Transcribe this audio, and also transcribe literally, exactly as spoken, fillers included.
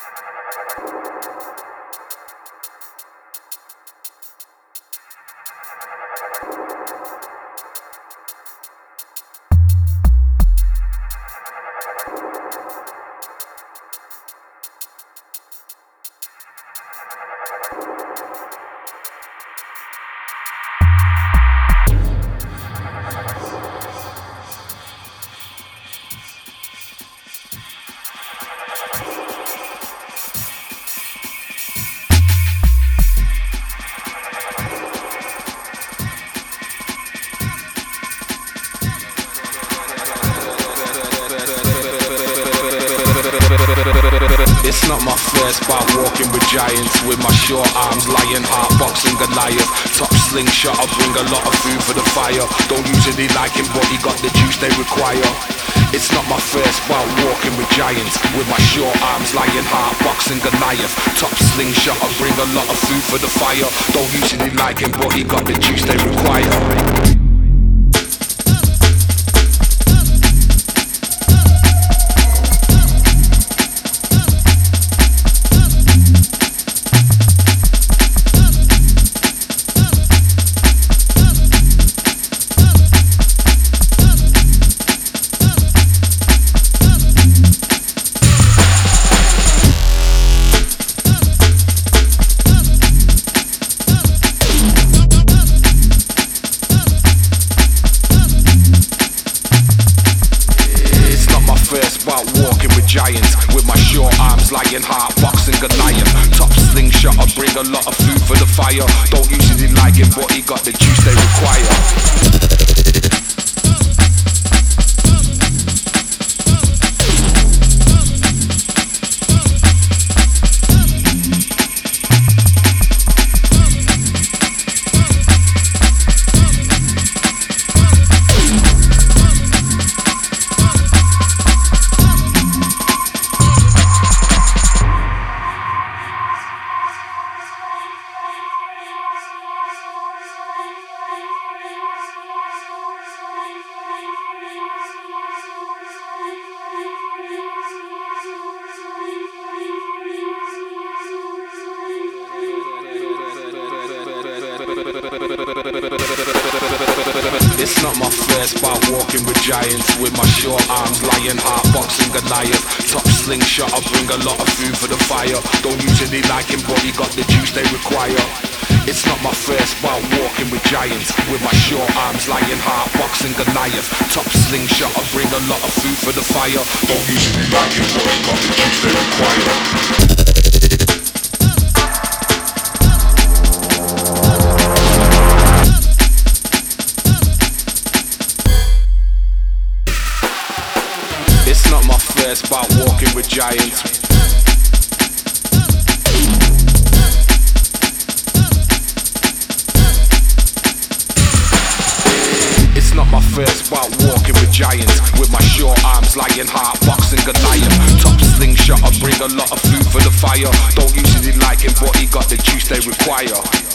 It's not my first bout walking with giants, with my short arms, lion heart, boxing Goliath. Top slingshot, I bring a lot of food for the fire. Don't usually like him, but he got the juice they require. It's not my first bout walking with giants, with my short arms, lion heart, boxing Goliath. Top slingshot, I bring a lot of food for the fire. Don't usually like him, but he got the juice they require. Walking with giants, with my short arms, lion heart, boxing Goliath. Top slingshot, I bring a lot of food for the fire. Don't usually like him, but he got the juice they require. It's not my first bout walking with giants, with my short arms, lion heart, boxing Goliath. Top slingshot, I bring a lot of food for the fire. Don't usually like him, but he got the juice they require. It's not my first bout walking with giants, with my short arms, lion heart, boxing Goliath. Top slingshot, I bring a lot of food for the fire. Don't usually like him, but he got the juice they require. It's not my first bout walking with giants. It's not my first bout walking with giants, with my short arms, lion heart, boxing Goliath. Top slingshot, I bring a lot of food for the fire. Don't usually like him, but he got the juice they require.